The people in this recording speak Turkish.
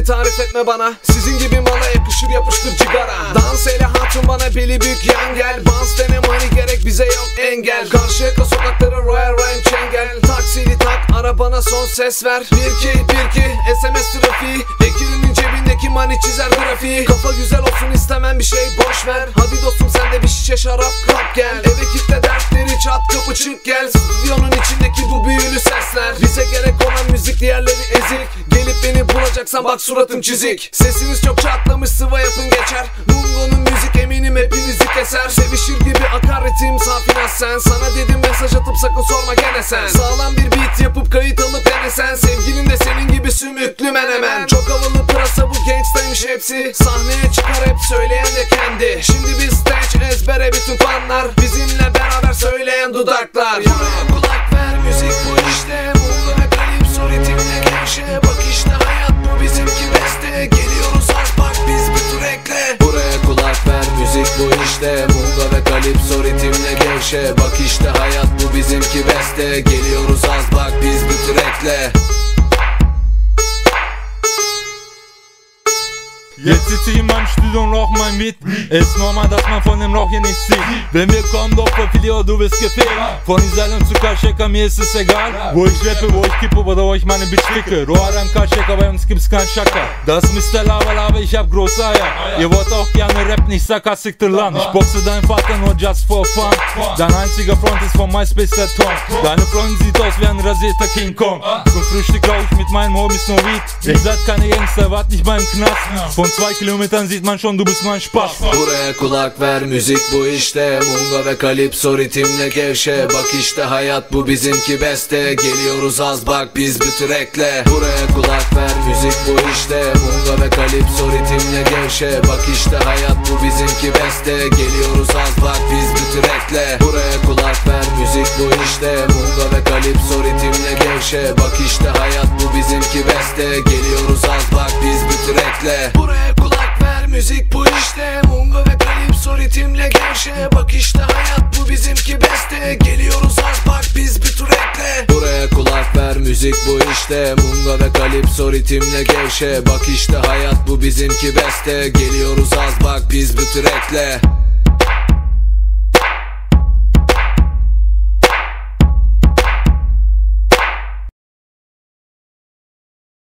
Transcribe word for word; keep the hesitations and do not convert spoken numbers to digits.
beni tarif etme bana. Sizin gibi mala yakışır yapıştır cigara. Dans eyle hatun bana beli büyük yan gel. Bans dene money gerek bize yok engel. Karşıyaka sokakları Royal Rhyme Çengel. Taksili tak arabana son ses ver. Bir ki bir ki S M S trafiği. Bekir'in cebindeki money çizer grafiği. Kafa güzel olsun istemem bir şey boş ver. Hadi dostum sen de bir şişe şarap kap gel. Eve kitle dertleri çat kapı çık gel. Stüdyonun içindeki bu büyülü sesler. Bize gerek olan müzik diğerleri ezik. Gelip beni bulacaksan bak suratım çizik. Sesiniz çok çatlamış sıva yapın geçer. Mungo'nun müzik eminim hepinizi keser. Sevişir gibi akar ritim safinaz sen. Sana dedim mesaj atıp sakın sorma gene sen. Sağlam bir beat yapıp kayıt alıp denesen. Sevgilin de senin gibi sümüklü menemen. Çok havalı pırasa bu gangstaymış hepsi. Sahneye çıkar hep söyleyen de kendi. Şimdi biz stage ezbere bütün fanlar. Bizimle beraber söyleyen dudaklar. Buraya kulak ver müzik bu işte. Mungo ve Kalipso ritimle gevşe. Bak işte hayat bu bizimki beste. Geliyoruz az bak biz bir trackle. Buraya kulak ver müzik bu işte. Mungo ve Kalipso ritimle gevşe. Bak işte hayat bu bizimki beste. Geliyoruz az bak biz bir trackle. Jetzt sitze ich in meinem Studio und rauch mein Weed. Ist normal, dass man von dem Rauch hier nicht sieht. Wenn wir kommen, doch Papilio, du bist gefehlt. Von Israel und zu Karşıyaka, mir ist es egal. Wo ich rappe, wo ich kippe oder wo ich meine Bitch ficke. Rohrem Karşıyaka, bei uns gibt's kein Schaka. Das ist Mister Lava Lava, ich hab große Eier. Ihr wollt auch gerne rappen, ich sag Assikter Land. Ich boxe deinen Vater nur just for fun. Dein einziger Freund ist von MySpace der Tom. Deine Freundin sieht aus wie ein rasierter King Kong. Zum Frühstück rauch ich mit meinen Homies nur Weed. Ihr seid keine Gangster, wart nicht beim Knast. Von zwei Kilometern sieht man schon, du bist nur ein Spaß. Buraya kulak ver müzik bu işte. Mungo ve Kalipso ritimle gevşe. Bak işte hayat bu bizimki beste. Geliyoruz az bak biz bir trackle. Buraya kulak ver müzik bu işte. Mungo ve Kalipso ritimle gevşe. Bak işte hayat bu bizimki beste. Geliyoruz az bak biz bir trackle. Buraya kulak ver müzik bu işte. Mungo ve Kalipso ritimle gevşe. Bak işte hayat bu bizimki beste. Geliyoruz az bak biz bir trackle. Buraya kulak ver müzik bu işte. Mungo ve Kalipso ritimle gevşe. Bak işte hayat bu bizimki beste. Geliyoruz az bak biz bir trackle. Buraya kulak ver müzik bu işte. Mungo ve Kalipso ritimle gevşe. Bak işte hayat bu bizimki beste. Geliyoruz az bak biz bir trackle.